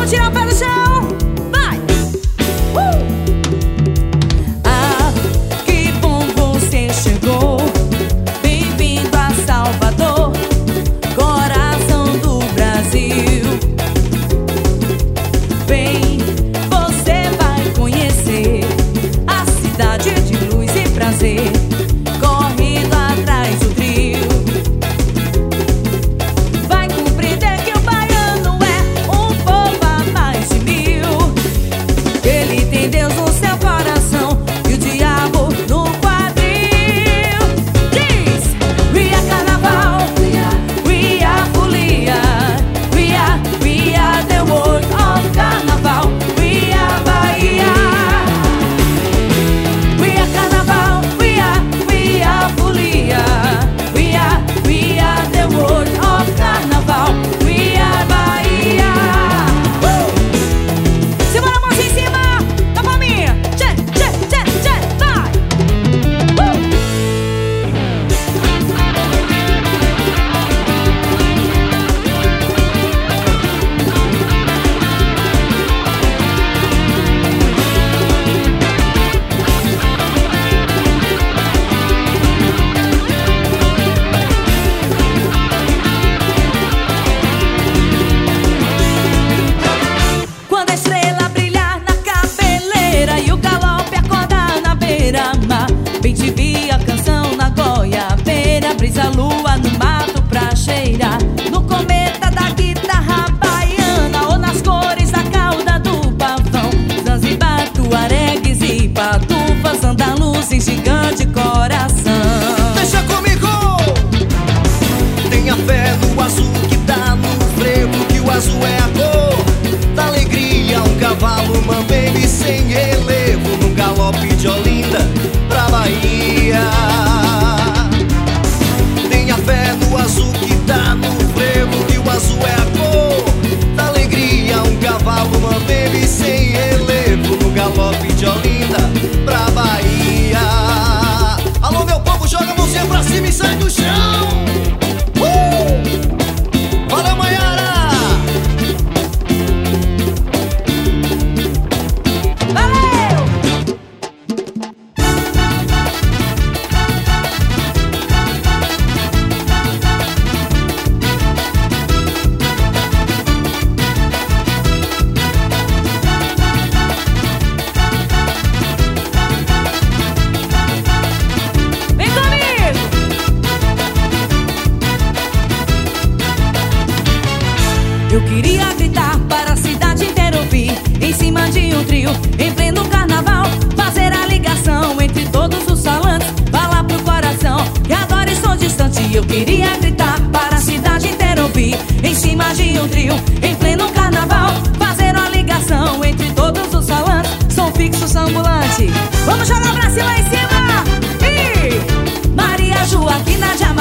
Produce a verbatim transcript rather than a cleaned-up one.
Vamos tirar o pé do chão. Vai! Uh! Ah, que bom você chegou. Bem-vindo a Salvador, coração do Brasil. Bem, você vai conhecer a cidade de luz e prazer, correndo atrás do trio. Vai compreender que o baiano é um povo a mais de mil. Ele tem Deus no seu coração e o diabo no quadril. Diz: we are carnaval, we are folia, we are, we are the world of carnaval, we are Bahia. We are carnaval, we are, we are folia, we are, we are the world of carnaval, we are Bahia. Uh! Segura a mãozinha em cima da palminha. Tchê, tchê, tchê, tchê, vai! Uh! Quando a estrela brilhar na cabeleira e o galope acordar na beira-mar, bem te vi a canção na goiabeira, brisa lua no mato pra cheirar, no cometa da guitarra baiana ou nas cores da cauda do pavão, Zanzibar, tuaregues e patufas, andaluz em gigante coração. Deixa comigo! Tenha fé no azul que tá no frevo, que o azul é a cor da alegria. Um cavalo mambembe sem relevo, no galope de Olinda pra Bahia. Tenha fé no azul que tá no frevo, que o azul é a cor da alegria. Um cavalo mambembe sem relevo, no galope de Olinda pra Bahia. Alô, meu povo, joga a mãozinha pra cima e sai do chão. Uh! Valeu, Maiara! Valeu! Vem comigo! Eu queria gritar para a cidade inteira ouvir, em cima de um trio, em pleno carnaval, fazer a ligação entre todos os falantes, falar pro coração que agora estou distante. Eu queria gritar para a cidade inteira ouvir, em cima de um trio, em pleno carnaval, fazer uma ligação entre todos os falantes, som fixo, ambulante. Vamos jogar pra cima, em cima! E Maria Joaquina de